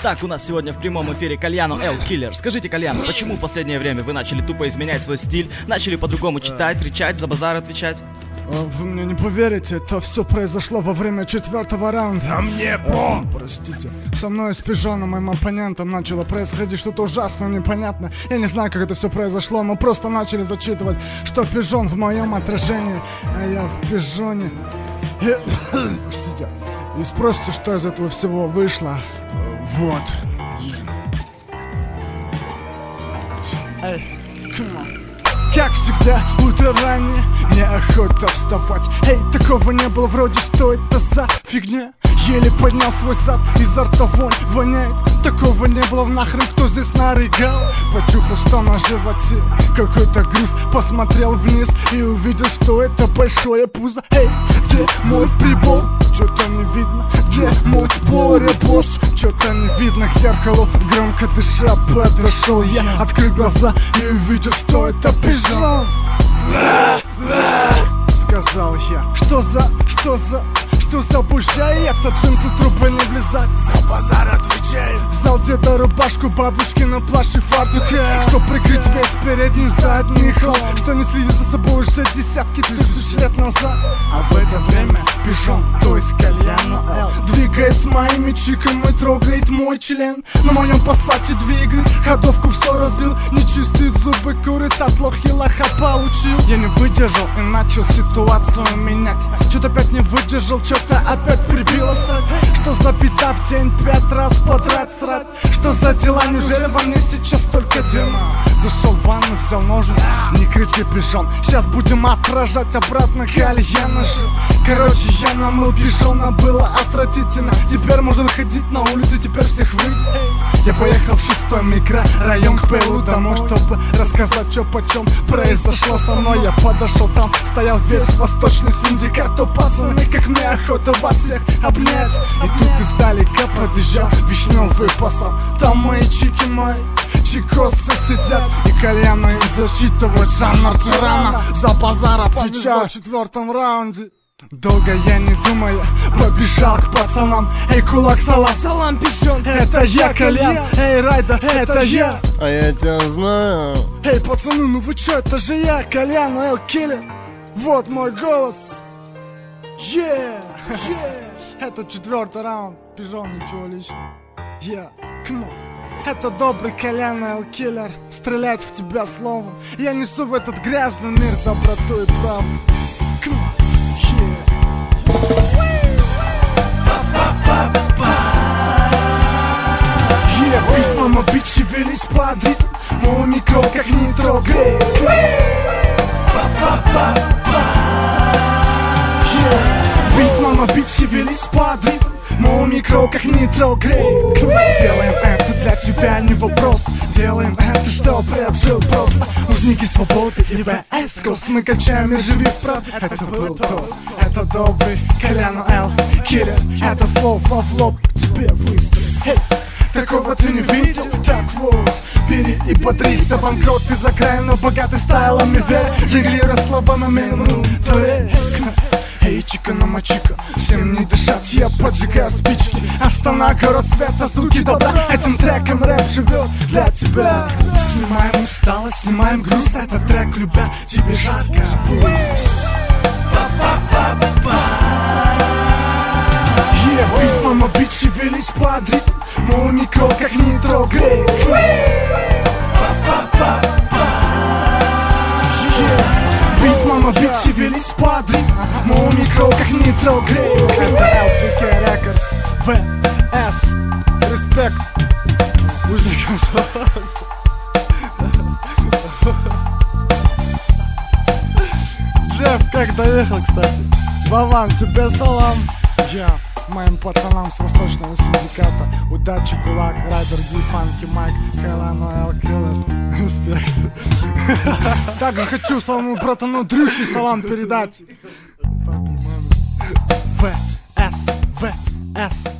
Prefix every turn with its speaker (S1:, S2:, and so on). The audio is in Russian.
S1: Итак, у нас сегодня в прямом эфире Кальяно L Killer. Скажите, Кальяно, почему в последнее время вы начали тупо изменять свой стиль, начали по-другому читать, кричать, за базар отвечать?
S2: Вы мне не поверите, это все произошло во время 4-го раунда.
S3: А мне
S2: простите. Со мной и с Пижоном, моим оппонентом, начало происходить что-то ужасное, непонятное. Я не знаю, как это все произошло. Мы просто начали зачитывать, что Пижон в моем отражении, а я в Пижоне. Простите. И спросите, что из этого всего вышло. Вот. Эй, come on. Как всегда, утро раннее, неохота вставать. Эй, такого не было, вроде что это за фигня? Еле поднял свой зад, изо рта вонь воняет. Такого не было, нахрен кто здесь нарыгал? Почухал, что на животе какой-то груз. Посмотрел вниз и увидел, что это большое пузо. Эй, где мой прибор? Что-то не видно. Где мой Боря-босс? Что-то не видно. К зеркалу громко дыша подошел я. Открыл глаза и увидел, что это Пижон. Сказал я. Что за бужа? И это джинсы трубы не влезать.
S3: За базар отвечаю.
S2: Взял деда рубашку, бабушкину плащ и фартук, чтоб прикрыть весь передний задний хлам, что не следит за собой уже десятки тысяч лет назад. А в это время Пижон, то есть Кальяно L, двигает с моими чиками, трогает мой член. На моем пассате двигает, ходовку все разбил. Нечистые зубы курит, от лохи лоха получил. Я не выдержал и начал ситуацию менять. Что-то опять не выдержал, что-то опять прибило срать. Что за беда в день 5 раз подряд срать? Что за дела, неужели во мне сейчас только дерьма? Зашел в ванну, взял ножницы, не кричи, Пижон, сейчас будем отражать обратно кальяна же. Короче, я намыл Пижона, было отвратительно. Теперь можно выходить на улицу, теперь всех выйдет. Я поехал в 6-й микрорайон к Пейлу домой, чтобы рассказать, что почем произошло со мной. Я подошел, там стоял весь восточный синдикат. То пацаны, как мне охота вас всех обнять. И тут издалека подъезжал вишневый посад. Там мои чики мои, чикосы сидят. И Кальяно им засчитывает жанр тирана. За базар отвечаю в 4-м раунде. Долго я не думая побежал к пацанам. Эй, кулак, салам,
S4: салам, Пижон,
S2: это я, Кальян. Эй, Райда, это я.
S3: А я тебя знаю.
S2: Эй, пацаны, ну вы чё, это же я, Кальяно L Killer. Вот мой голос. Это 4-й раунд. Пижон, ничего личного. Come on. Это добрый Кальяно L Killer. Стрелять в тебя словом. Я несу в этот грязный мир доброту и правду. Come on. Бит, мама, бит, шевелись под ритм. Мой микро как нитро греет. Бит, мама, бит, шевелись под ритм. Мой микро как нитро греет. Делаем это для тебя, не вопрос. Делаем это, чтоб рэп жил просто. Нужники свободы и ВС. Мы качаем и живи в правде. Это был тост. Это добрый Кальяно L Killer. Это слово в лоб к тебе выстрелит. Такого ты не видел? Так вот, бери и бодрись. Банкрот из окраина, богатый стайлами вверх. Жонглируя словами минут. Эй, чика на мачика, всем не дышать, я поджигаю спички. Астана, город света, звуки добра. Этим треком рэп живет для тебя. Снимаем усталость, снимаем груз. Этот трек любя, тебе жарко пусть. Бит, мама, бит, шевелись под ритм. Мой микро как нитро греет. Бит, мама, бит, шевелись под ритм. Мой микро как нитро греет. Это LPK Records, ВС. Респект Лужникам. Джефф, как доехал, кстати? Вован, тебе салам. Я моим пацанам с восточного синдиката. Удачи, кулак, Райдер, Фанки, Майк, Кальяно L Killer. Респект. Также хочу своему братану Дрюхе салам передать. ВС.